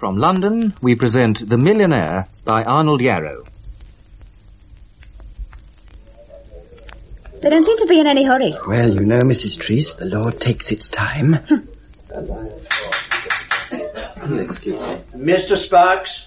From London, we present The Millionaire by Arnold Yarrow. They don't seem to be in any hurry. Well, you know, Mrs. Treece, the Lord takes its time. Mr. Sparks?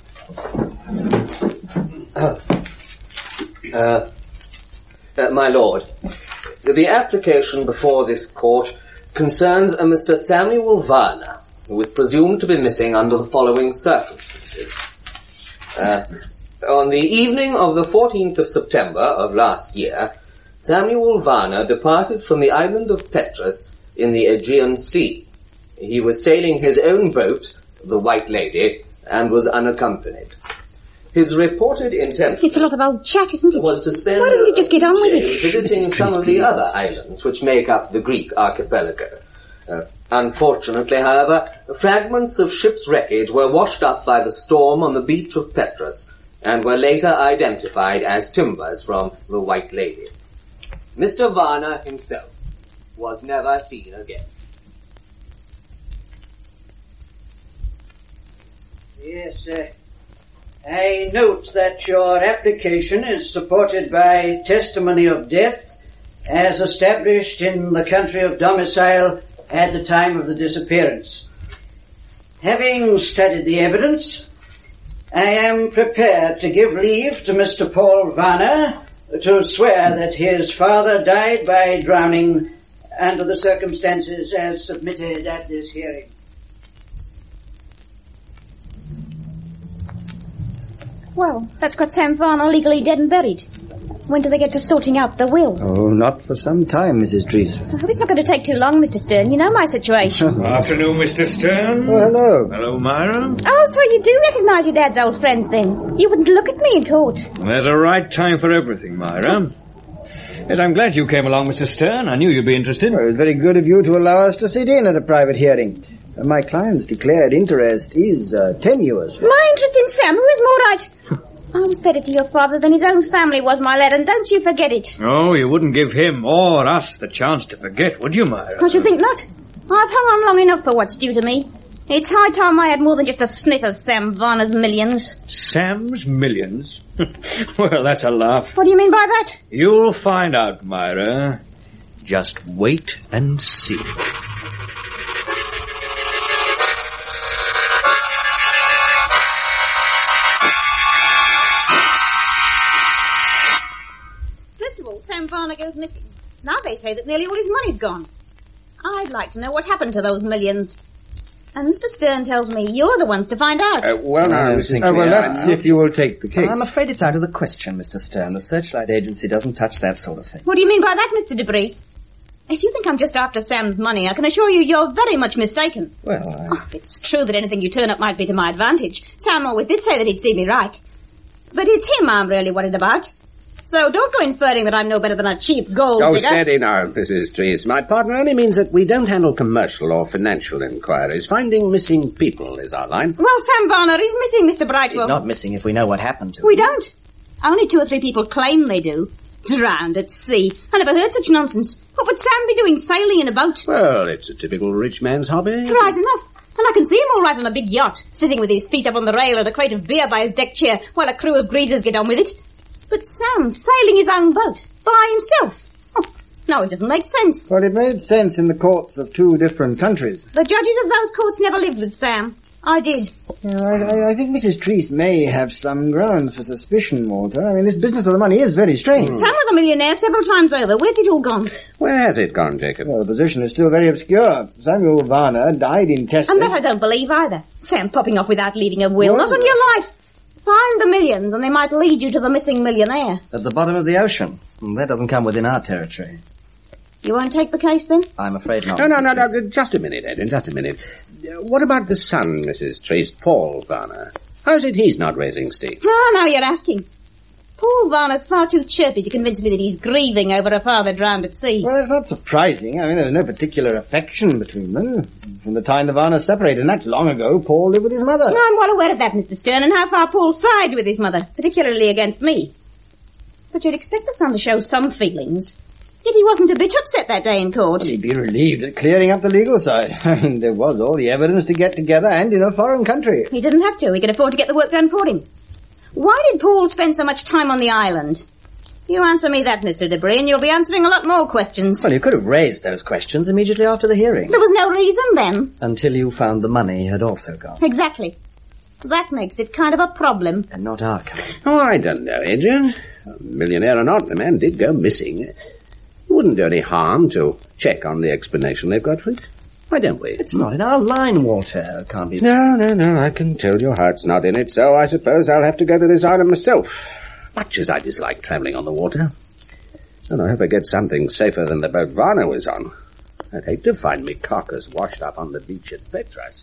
My lord, the application before this court concerns a Mr. Samuel Varner, who is presumed to be missing under the following circumstances. On the evening of the 14th of September of last year, Samuel Varner departed from the island of Petrus in the Aegean Sea. He was sailing his own boat, the White Lady, and was unaccompanied. His reported intention... It's a lot of old chat, isn't it? ...was to spend... Why doesn't he just get on with it? ...visiting some of the other islands which make up the Greek archipelago. Unfortunately, however, fragments of ship's wreckage were washed up by the storm on the beach of Petrus and were later identified as timbers from the White Lady. Mr. Varner himself was never seen again. Yes, I note that your application is supported by testimony of death as established in the country of domicile at the time of the disappearance. Having studied the evidence, I am prepared to give leave to Mr. Paul Varner to swear that his father died by drowning under the circumstances as submitted at this hearing. Well, that's got Sam Varner legally dead and buried. When do they get to sorting out the will? Oh, not for some time, Mrs. Treece. I hope it's not going to take too long, Mr. Stern. You know my situation. Afternoon, Mr. Stern. Oh, hello. Hello, Myra. Oh, so you do recognise your dad's old friends, then? You wouldn't look at me in court. There's a right time for everything, Myra. Yes, I'm glad you came along, Mr. Stern. I knew you'd be interested. Well, it's very good of you to allow us to sit in at a private hearing. My client's declared interest is tenuous. My interest in Sam, who is more right? I was better to your father than his own family was, my lad, and don't you forget it. Oh, you wouldn't give him or us the chance to forget, would you, Myra? I should think not. I've hung on long enough for what's due to me. It's high time I had more than just a sniff of Sam Varner's millions. Sam's millions? Well, that's a laugh. What do you mean by that? You'll find out, Myra. Just wait and see. Sam Varner goes missing. Now they say that nearly all his money's gone. I'd like to know what happened to those millions. And Mr. Stern tells me you're the ones to find out. Let's see if you will take the case. I'm afraid it's out of the question, Mr. Stern. The Searchlight Agency doesn't touch that sort of thing. What do you mean by that, Mr. Debris? If you think I'm just after Sam's money, I can assure you you're very much mistaken. Well, it's true that anything you turn up might be to my advantage. Sam always did say that he'd see me right. But it's him I'm really worried about. So don't go inferring that I'm no better than a cheap gold digger. Oh, steady now, Mrs. Treece. My partner only means that we don't handle commercial or financial inquiries. Finding missing people is our line. Well, Sam Varner is missing, Mr. Brightwell. He's not missing if we know what happened to him. We don't. Only 2 or 3 people claim they do. Drowned at sea. I never heard such nonsense. What would Sam be doing sailing in a boat? Well, it's a typical rich man's hobby. Right enough. And I can see him all right on a big yacht, sitting with his feet up on the rail and a crate of beer by his deck chair while a crew of greasers get on with it. But Sam's sailing his own boat, by himself. Oh, no, it doesn't make sense. Well, it made sense in the courts of 2 different countries. The judges of those courts never lived with Sam. I did. Yeah, I think Mrs. Treece may have some grounds for suspicion, Walter. I mean, this business of the money is very strange. Sam was a millionaire several times over. Where's it all gone? Where has it gone, Jacob? Well, the position is still very obscure. Samuel Varner died intestate. And that I don't believe either. Sam popping off without leaving a will. Not on your life. Find the millions and they might lead you to the missing millionaire. At the bottom of the ocean. That doesn't come within our territory. You won't take the case then? I'm afraid not. No, just a minute, Edwin, just a minute. What about the son, Mrs. Treece, Paul Varner? How is it he's not raising steam? Ah, now you're asking. Paul Varner's far too chirpy to convince me that he's grieving over a father drowned at sea. Well, that's not surprising. I mean, there's no particular affection between them. From the time the Varners separated, and that's long ago, Paul lived with his mother. No, I'm well aware of that, Mr. Stern, and how far Paul sided with his mother, particularly against me. But you'd expect a son to show some feelings. Yet he wasn't a bit upset that day in court. He'd be relieved at clearing up the legal side. I mean, there was all the evidence to get together and in a foreign country. He didn't have to. He could afford to get the work done for him. Why did Paul spend so much time on the island? You answer me that, Mr. Debris, and you'll be answering a lot more questions. Well, you could have raised those questions immediately after the hearing. There was no reason then. Until you found the money had also gone. Exactly. That makes it kind of a problem. And not our kind. Oh, I don't know, Adrian. Millionaire or not, the man did go missing. It wouldn't do any harm to check on the explanation they've got for it. Why don't we? It's not in our line, Walter. It can't be... No, I can tell your heart's not in it, so I suppose I'll have to go to this island myself. Much as I dislike travelling on the water. And I hope I get something safer than the boat Varna was on. I'd hate to find me carcass washed up on the beach at Petras.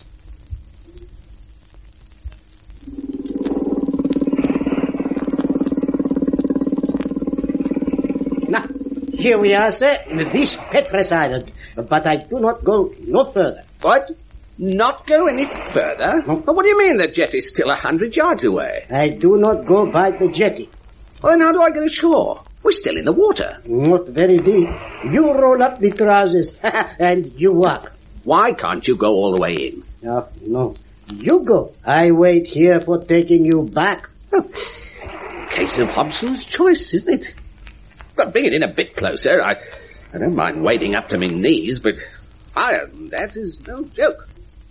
Now, here we are, sir, this Petras Island, but I do not go no further. What? Not go any further? No. What do you mean the jetty's still 100 yards away? I do not go by the jetty. Well, then how do I get ashore? We're still in the water. Not very deep. You roll up the trousers and you walk. Why can't you go all the way in? No. You go. I wait here for taking you back. Case of Hobson's choice, isn't it? But bring it in a bit closer. I don't mind wading up to my knees, but higher than that is no joke.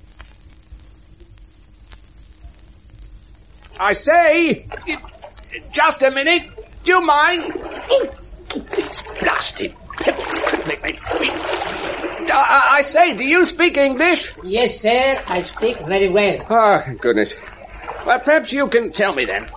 I say, just a minute. Do you mind? These blasted pebbles crippling my feet. I say, do you speak English? Yes, sir. I speak very well. Oh, goodness. Well, perhaps you can tell me then.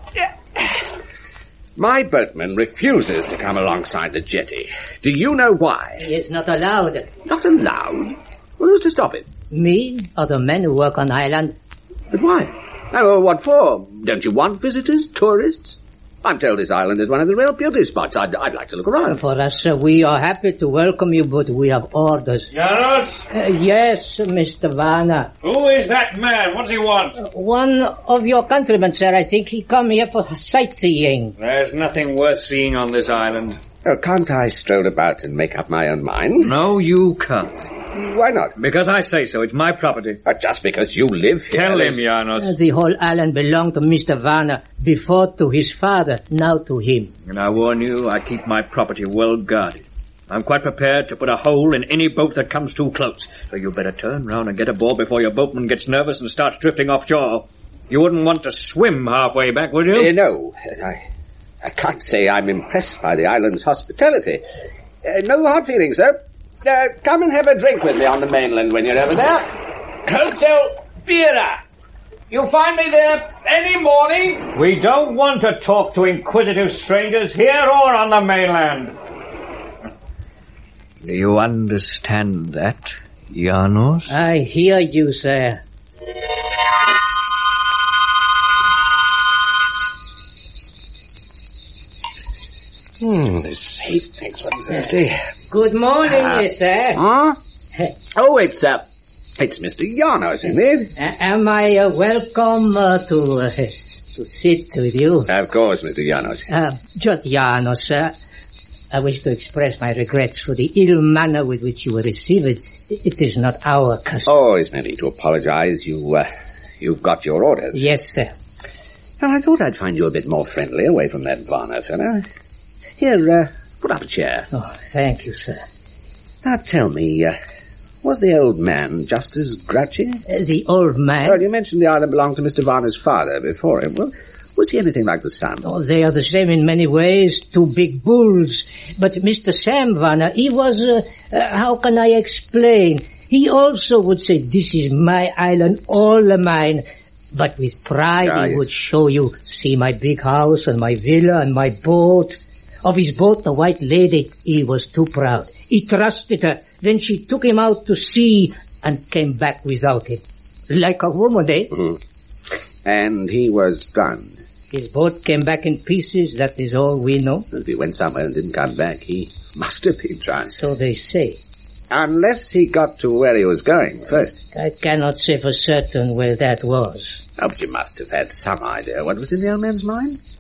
My boatman refuses to come alongside the jetty. Do you know why? He is not allowed. Not allowed? Well, who's to stop it? Me or the men who work on island? But why? Oh, what for? Don't you want visitors, tourists? I'm told this island is one of the real beauty spots. I'd like to look around. For us, we are happy to welcome you, but we have orders. Janos? Yes, Mr. Varna. Who is that man? What does he want? One of your countrymen, sir. I think he come here for sightseeing. There's nothing worth seeing on this island. Oh, can't I stroll about and make up my own mind? No, you can't. Why not? Because I say so. It's my property. Just because you live here. Tell him, Janos. The whole island belonged to Mr. Varna, before to his father, now to him. And I warn you, I keep my property well guarded. I'm quite prepared to put a hole in any boat that comes too close. So you better turn round and get aboard before your boatman gets nervous and starts drifting offshore. You wouldn't want to swim halfway back, would you? No. I can't say I'm impressed by the island's hospitality. No hard feelings, sir. Come and have a drink with me on the mainland when you're over there. Hotel Bira. You'll find me there any morning. We don't want to talk to inquisitive strangers here or on the mainland. Do you understand that, Janos? I hear you, sir. This heat makes one thirsty. Good morning, sir. Huh? Oh, it's Mr. Janos, isn't it? Am I welcome to sit with you? Of course, Mr. Janos. Just Janos, sir. I wish to express my regrets for the ill manner with which you were received. It is not our custom. Oh, there's no need to apologize. You've got your orders. Yes, sir. Well, I thought I'd find you a bit more friendly away from that Varna fellow. Here, put up a chair. Oh, thank you, sir. Now tell me, was the old man just as grouchy? The old man? Well, you mentioned the island belonged to Mr. Varna's father before him. Well, was he anything like the son? Oh, they are the same in many ways, two big bulls. But Mr. Sam Varna, he was, how can I explain? He also would say, this is my island, all mine. But with pride he would show you, see my big house and my villa and my boat. Of his boat, the White Lady, he was too proud. He trusted her. Then she took him out to sea and came back without him. Like a woman, eh? Mm-hmm. And he was drowned. His boat came back in pieces, that is all we know. If he went somewhere and didn't come back, he must have been drowned. So they say. Unless he got to where he was going first. I cannot say for certain where that was. Oh, but you must have had some idea what was in the old man's mind.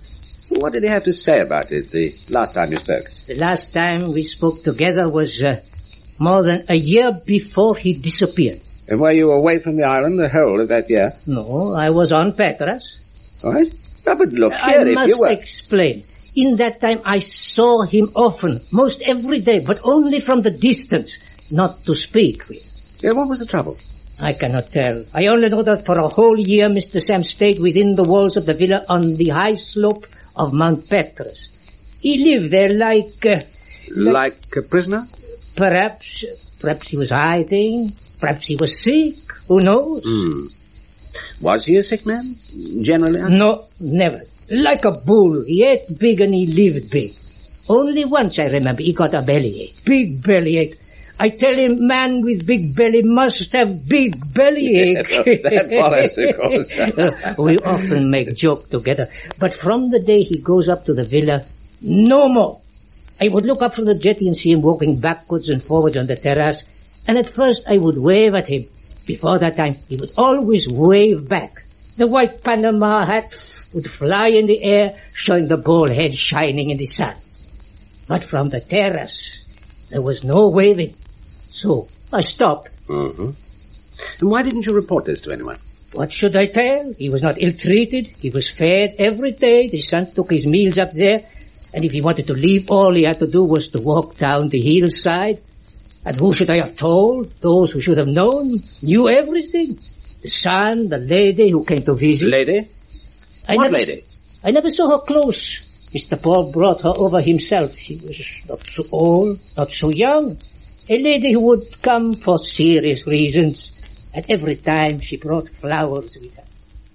What did he have to say about it the last time you spoke? The last time we spoke together was more than a year before he disappeared. And were you away from the island the whole of that year? No, I was on Petras. All right. Oh, but look here, I if you were... must explain. In that time I saw him often, most every day, but only from the distance, not to speak with. Yeah, what was the trouble? I cannot tell. I only know that for a whole year Mr. Sam stayed within the walls of the villa on the high slope of Mount Petras. He lived there like a prisoner? Perhaps he was hiding. Perhaps he was sick. Who knows? Was he a sick man, generally? No, never. Like a bull. He ate big and he lived big. Only once, I remember, he got a bellyache. Big bellyache. I tell him, man with big belly must have big bellyache. That follows, of course. We often make joke together. But from the day he goes up to the villa, no more. I would look up from the jetty and see him walking backwards and forwards on the terrace. And at first I would wave at him. Before that time, he would always wave back. The white Panama hat would fly in the air, showing the bald head shining in the sun. But from the terrace, there was no waving. So I stopped. Mm-hmm. And why didn't you report this to anyone? What should I tell? He was not ill-treated. He was fed every day. The son took his meals up there. And if he wanted to leave, all he had to do was to walk down the hillside. And who should I have told? Those who should have known, knew everything. The son, the lady who came to visit. Lady? What lady? I never saw her close. Mr. Paul brought her over himself. She was not so old, not so young. A lady who would come for serious reasons. And every time she brought flowers with her.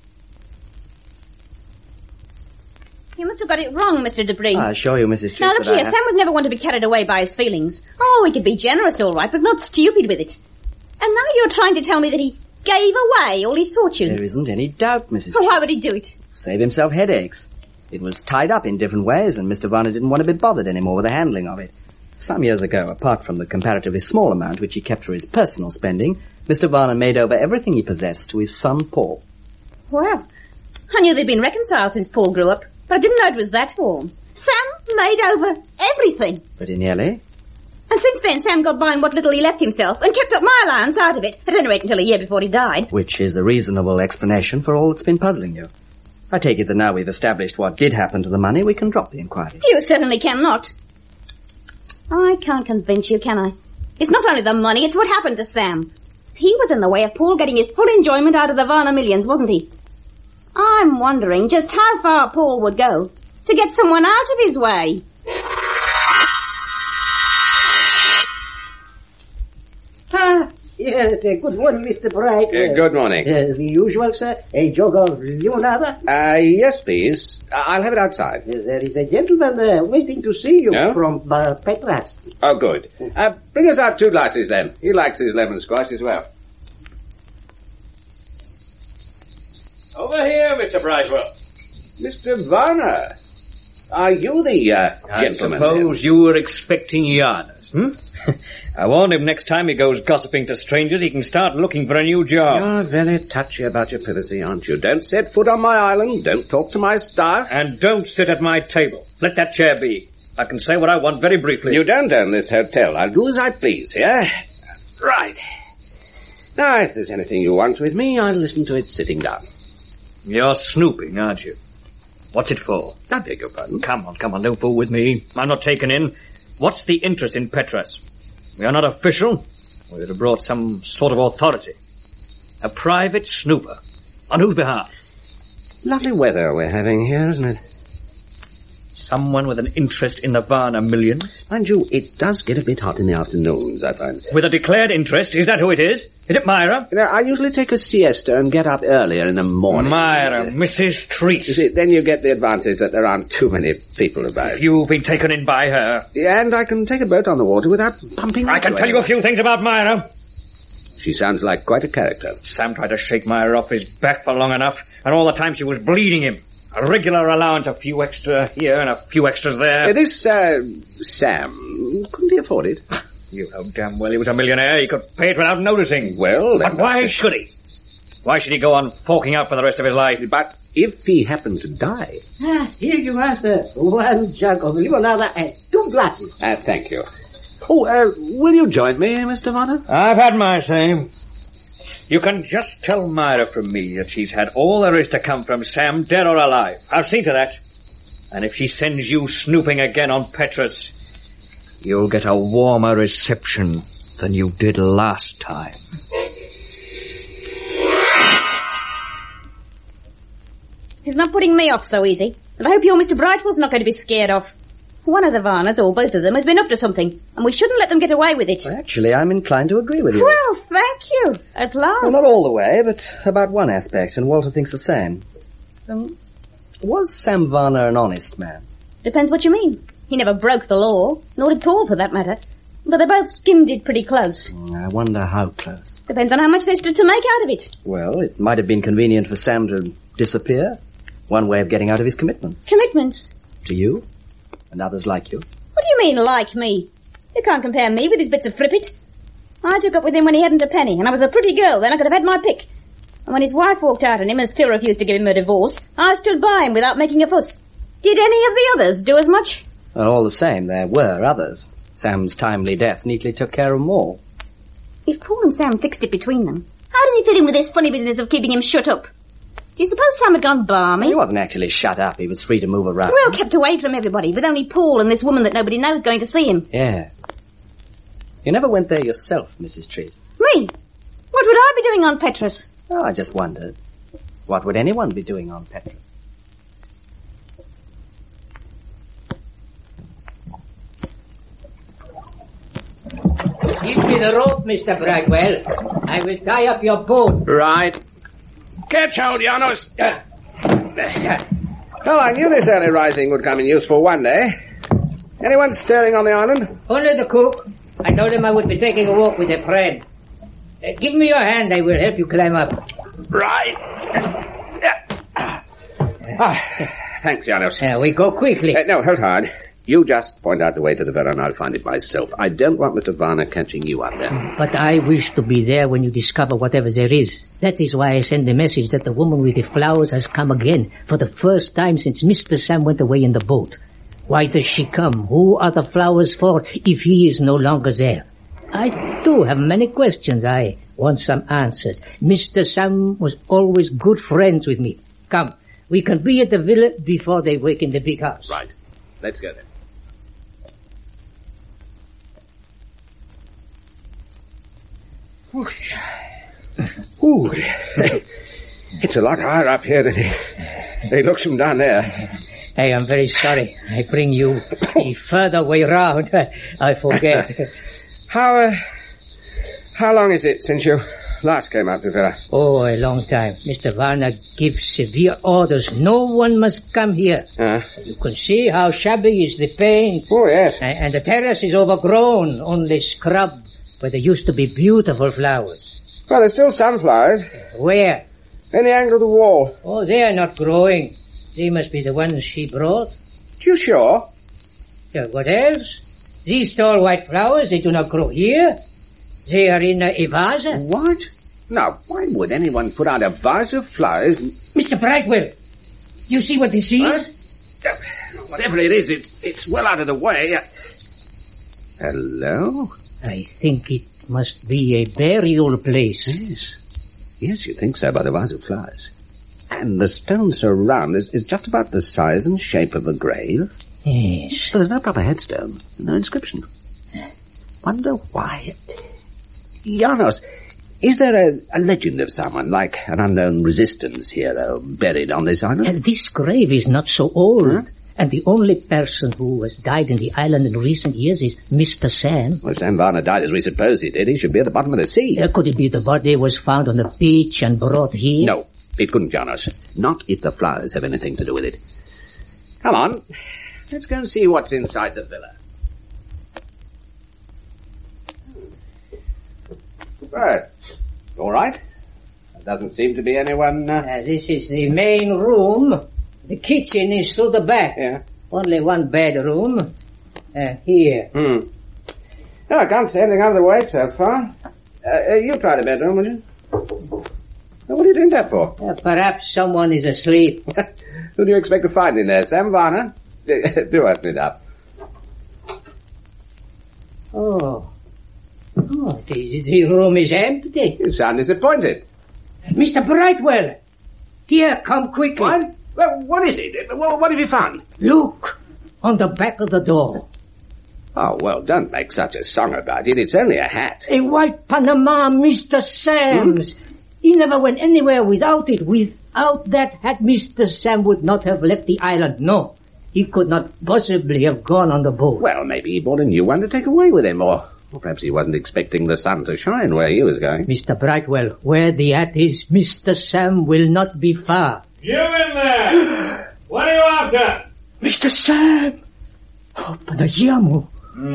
You must have got it wrong, Mr. Dupree. I assure you, Mrs. Treece, Now look here, Sam was never one to be carried away by his feelings. Oh, he could be generous, all right, but not stupid with it. And now you're trying to tell me that he gave away all his fortune. There isn't any doubt, Mrs. Oh, why Treece. would he do it? Save himself headaches. It was tied up in different ways, and Mr. Varner didn't want to be bothered anymore with the handling of it. Some years ago, apart from the comparatively small amount which he kept for his personal spending, Mr. Varner made over everything he possessed to his son Paul. Well, I knew they'd been reconciled since Paul grew up, but I didn't know it was that warm. Sam made over everything. Pretty nearly. And since then, Sam got by on what little he left himself and kept up my allowance out of it, at any rate until a year before he died. Which is a reasonable explanation for all that's been puzzling you. I take it that now we've established what did happen to the money, we can drop the inquiry. You certainly cannot. I can't convince you, can I? It's not only the money, it's what happened to Sam. He was in the way of Paul getting his full enjoyment out of the Varner millions, wasn't he? I'm wondering just how far Paul would go to get someone out of his way. Yes, good morning, Mr. Bright. Good morning. The usual, sir. A jug of limonada? Yes, please. I'll have it outside. There is a gentleman waiting to see you from Petras. Oh, good. Bring us out 2 glasses, then. He likes his lemon squash as well. Over here, Mr. Brightwell. Mr. Varner. Are you the gentleman? I suppose you were expecting Janus, I warned him next time he goes gossiping to strangers, he can start looking for a new job. You're very touchy about your privacy, aren't you? Don't set foot on my island, don't talk to my staff. And don't sit at my table. Let that chair be. I can say what I want very briefly. You don't own this hotel. I'll do as I please, yeah? Right. Now, if there's anything you want with me, I'll listen to it sitting down. You're snooping, aren't you? What's it for? I beg your pardon. Come on, don't fool with me. I'm not taken in. What's the interest in Petras? We are not official. We would have brought some sort of authority. A private snooper. On whose behalf? Lovely weather we're having here, isn't it? Someone with an interest in the Varner millions? Mind you, it does get a bit hot in the afternoons, I find. With a declared interest? Is that who it is? Is it Myra? You know, I usually take a siesta and get up earlier in the morning. Myra, Mrs. Treece. You see, then you get the advantage that there aren't too many people about. You've been taken in by her. And I can take a boat on the water without pumping. I can tell you a few things about Myra. She sounds like quite a character. Sam tried to shake Myra off his back for long enough, and all the time she was bleeding him. A regular allowance, a few extra here and a few extras there. This, Sam, couldn't he afford it? You know damn well he was a millionaire. He could pay it without noticing. Well, but why should he? Why should he go on forking out for the rest of his life? But if he happened to die... Here you are, sir. 1 jug of limonada and 2 glasses. Thank you. Oh, will you join me, Mr. Varner? I've had my say. You can just tell Myra from me that she's had all there is to come from Sam, dead or alive. I'll see to that. And if she sends you snooping again on Petrus, you'll get a warmer reception than you did last time. He's not putting me off so easy. And I hope your Mr. Brightwell's not going to be scared off. One of the Varners, or both of them, has been up to something, and we shouldn't let them get away with it. Actually, I'm inclined to agree with you. Well, thank you. At last. Well, not all the way, but about one aspect, and Walter thinks the same. Was Sam Varner an honest man? Depends what you mean. He never broke the law, nor did Paul for that matter. But they both skimmed it pretty close. I wonder how close. Depends on how much they stood to make out of it. Well, it might have been convenient for Sam to disappear. One way of getting out of his commitments. Commitments? To you, and others like you. What do you mean, like me? You can't compare me with his bits of frippit. I took up with him when he hadn't a penny, and I was a pretty girl, then I could have had my pick. And when his wife walked out on him and still refused to give him a divorce, I stood by him without making a fuss. Did any of the others do as much? Well, all the same, there were others. Sam's timely death neatly took care of them all. If Paul and Sam fixed it between them, how does he fit in with this funny business of keeping him shut up? Do you suppose Sam had gone balmy? He wasn't actually shut up. He was free to move around. Well, kept away from everybody, with only Paul and this woman that nobody knows going to see him. Yes. You never went there yourself, Mrs. Treat. Me? What would I be doing on Petrus? Oh, I just wondered. What would anyone be doing on Petrus? Give me the rope, Mr. Bragwell. I will tie up your boat. Right. Catch hold, Janos. Well, I knew this early rising would come in useful one day. Anyone stirring on the island? Only the cook. I told him I would be taking a walk with a friend. Give me your hand. I will help you climb up. Right. Thanks, Janos. We go quickly. No, hold hard. You just point out the way to the villa and I'll find it myself. I don't want Mr. Varner catching you out there. But I wish to be there when you discover whatever there is. That is why I send the message that the woman with the flowers has come again for the first time since Mr. Sam went away in the boat. Why does she come? Who are the flowers for if he is no longer there? I do have many questions. I want some answers. Mr. Sam was always good friends with me. Come, we can be at the villa before they wake in the big house. Right. Let's go then. Ooh. It's a lot higher up here than it looks from down there. Hey, I'm very sorry. I bring you a further way round. I forget. How long is it since you last came up to Villa? Oh, a long time. Mr. Varner gives severe orders. No one must come here. You can see how shabby is the paint. Oh, yes. And the terrace is overgrown, only scrub, where there used to be beautiful flowers. Well, there's still sunflowers. Where? In the angle of the wall. Oh, they are not growing. They must be the ones she brought. You sure? Yeah, what else? These tall white flowers, they do not grow here. They are in a vase. What? Now, why would anyone put out a vase of flowers? Mr. Brightwell, you see what this is? Whatever it is, it's well out of the way. Hello? I think it must be a burial place. Yes. Yes, you think so by the vase of flowers. And the stone surround is just about the size and shape of a grave. Yes. But there's no proper headstone, no inscription. Wonder why. Janos, is there a legend of someone, like an unknown resistance hero, buried on this island? This grave is not so old. Huh? And the only person who has died in the island in recent years is Mr. Sam. Well, Sam Varner died as we suppose he did. He should be at the bottom of the sea. Could it be the body was found on the beach and brought here? No, it couldn't, Janos. Not if the flowers have anything to do with it. Come on. Let's go and see what's inside the villa. Right. All right. There doesn't seem to be anyone... This is the main room. The kitchen is through the back. Yeah. Only one bedroom. Here. No, I can't see anything out of the way so far. You try the bedroom, will you? What are you doing that for? Perhaps someone is asleep. Who do you expect to find in there, Sam Varner? Do open it up. Oh, the room is empty. You sound disappointed. Mr. Brightwell, here, come quickly. What? Well, what is it? What have you found? Look, on the back of the door. Oh, well, don't make such a song about it. It's only a hat. A white Panama, Mr. Sam's. He never went anywhere without it. Without that hat, Mr. Sam would not have left the island. No, he could not possibly have gone on the boat. Well, maybe he bought a new one to take away with him, or perhaps he wasn't expecting the sun to shine where he was going. Mr. Brightwell, where the hat is, Mr. Sam will not be far. You in there! What are you after? Mr. Sam! Oh, Panagiamo.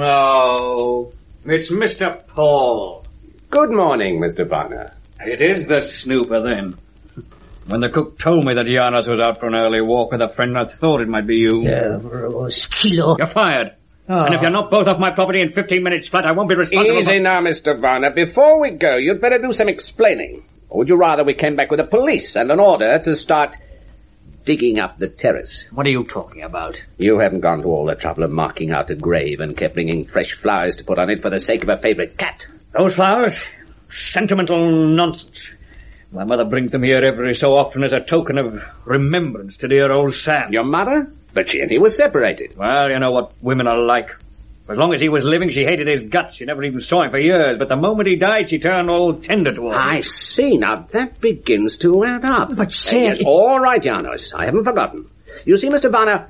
No, it's Mr. Paul. Good morning, Mr. Varner. It is the snooper, then. When the cook told me that Janos was out for an early walk with a friend, I thought it might be you. Kilo. You're fired. Oh. And if you're not both off my property in 15 minutes flat, I won't be responsible. Easy now, Mr. Varner. Before we go, you'd better do some explaining. Or would you rather we came back with the police and an order to start digging up the terrace? What are you talking about? You haven't gone to all the trouble of marking out a grave and kept bringing fresh flowers to put on it for the sake of a favourite cat. Those flowers? Sentimental nonsense. My mother brings them here every so often as a token of remembrance to dear old Sam. Your mother? But she and he were separated. Well, you know what women are like. As long as he was living, she hated his guts. She never even saw him for years. But the moment he died, she turned all tender towards him. I see. Now, that begins to add up. But, Sam... Yes, all right, Janos. I haven't forgotten. You see, Mr. Varner,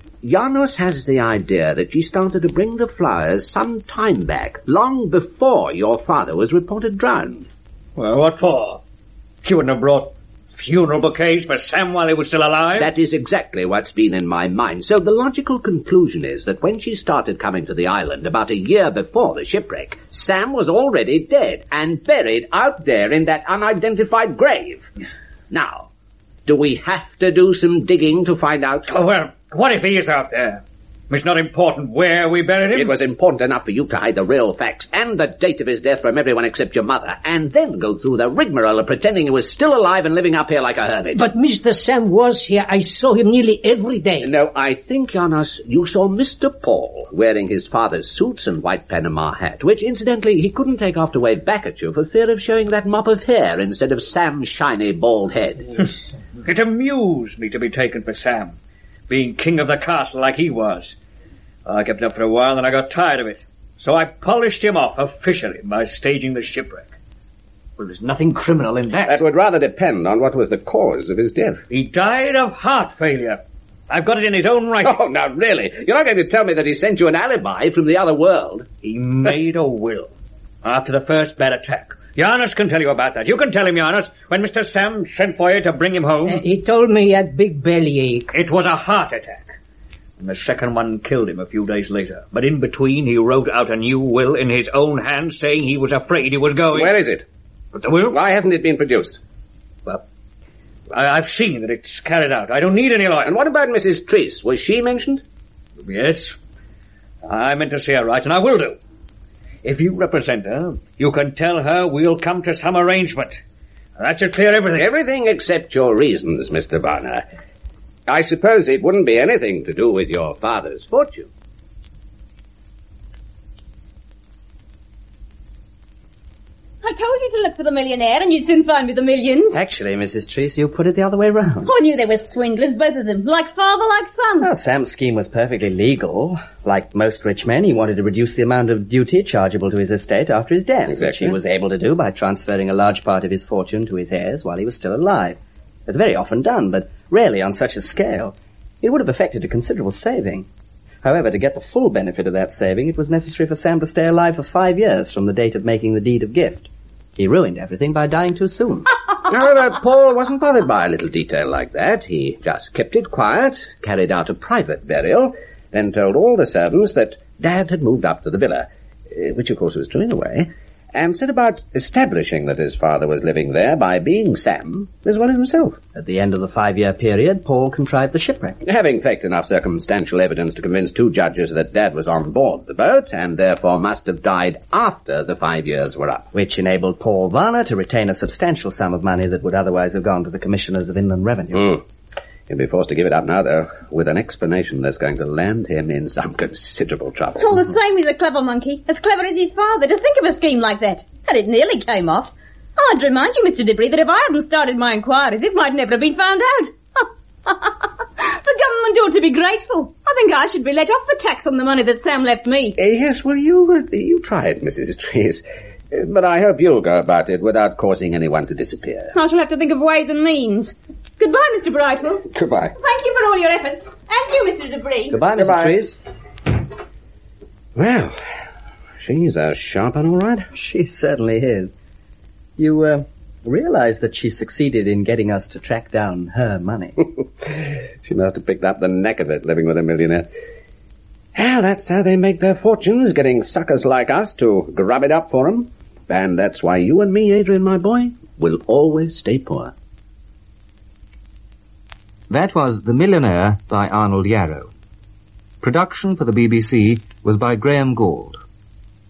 Janos has the idea that she started to bring the flowers some time back, long before your father was reported drowned. Well, what for? She wouldn't have brought funeral bouquets for Sam while he was still alive? That is exactly what's been in my mind. So the logical conclusion is that when she started coming to the island about a year before the shipwreck, Sam was already dead and buried out there in that unidentified grave. Now, do we have to do some digging to find out? Oh, well, what if he is out there? It's not important where we buried him. It was important enough for you to hide the real facts and the date of his death from everyone except your mother, and then go through the rigmarole of pretending he was still alive and living up here like a hermit. But Mr. Sam was here. I saw him nearly every day. No, I think, Janos, you saw Mr. Paul wearing his father's suits and white Panama hat, which, incidentally, he couldn't take off to wave back at you for fear of showing that mop of hair instead of Sam's shiny bald head. It amused me to be taken for Sam, being king of the castle like he was. I kept it up for a while, and I got tired of it. So I polished him off officially by staging the shipwreck. Well, there's nothing criminal in that. That would rather depend on what was the cause of his death. He died of heart failure. I've got it in his own writing. Oh, now really? You're not going to tell me that he sent you an alibi from the other world? He made a will after the first bad attack. Janos can tell you about that. You can tell him, Janos, when Mr. Sam sent for you to bring him home. He told me he had big bellyache. It was a heart attack. And the second one killed him a few days later. But in between, he wrote out a new will in his own hand, saying he was afraid he was going. Where is it? But the will? Why hasn't it been produced? Well, I've seen that it's carried out. I don't need any lawyer. And what about Mrs. Treese? Was she mentioned? Yes. I meant to see her right, and I will do. If you represent her, you can tell her we'll come to some arrangement. That should clear everything. Everything except your reasons, Mr. Varner. I suppose it wouldn't be anything to do with your father's fortune. I told you to look for the millionaire and you'd soon find me the millions. Actually, Mrs. Treese, you put it the other way round. I knew they were swindlers, both of them. Like father, like son. Well, Sam's scheme was perfectly legal. Like most rich men, he wanted to reduce the amount of duty chargeable to his estate after his death, which he was able to do by transferring a large part of his fortune to his heirs while he was still alive. It's very often done, but rarely on such a scale. It would have effected a considerable saving. However, to get the full benefit of that saving, it was necessary for Sam to stay alive for 5 years from the date of making the deed of gift. He ruined everything by dying too soon. However, Paul wasn't bothered by a little detail like that. He just kept it quiet, carried out a private burial, then told all the servants that Dad had moved up to the villa, which of course was true in a way, and set about establishing that his father was living there by being Sam as well as himself. At the end of the 5-year period, Paul contrived the shipwreck. Having faked enough circumstantial evidence to convince 2 judges that Dad was on board the boat and therefore must have died after the 5 years were up. Which enabled Paul Varner to retain a substantial sum of money that would otherwise have gone to the Commissioners of Inland Revenue. He'll be forced to give it up now, though, with an explanation that's going to land him in some considerable trouble. All the same, he's a clever monkey. As clever as his father to think of a scheme like that. And it nearly came off. I'd remind you, Mr. Debris, that if I hadn't started my inquiries, it might never have been found out. The government ought to be grateful. I think I should be let off the tax on the money that Sam left me. Yes, well, you try it, Mrs. Trees. But I hope you'll go about it without causing anyone to disappear. I shall have to think of ways and means. Goodbye, Mr. Brightwell. Goodbye. Thank you for all your efforts. And you, Mr. Debris. Goodbye, Mrs. Trees. Well, she's a sharp one, all right. She certainly is. You, realize that she succeeded in getting us to track down her money. She must have picked up the neck of it, living with a millionaire. Well, that's how they make their fortunes, getting suckers like us to grub it up for them. And that's why you and me, Adrian, my boy, will always stay poor. That was The Millionaire by Arnold Yarrow. Production for the BBC was by Graham Gould.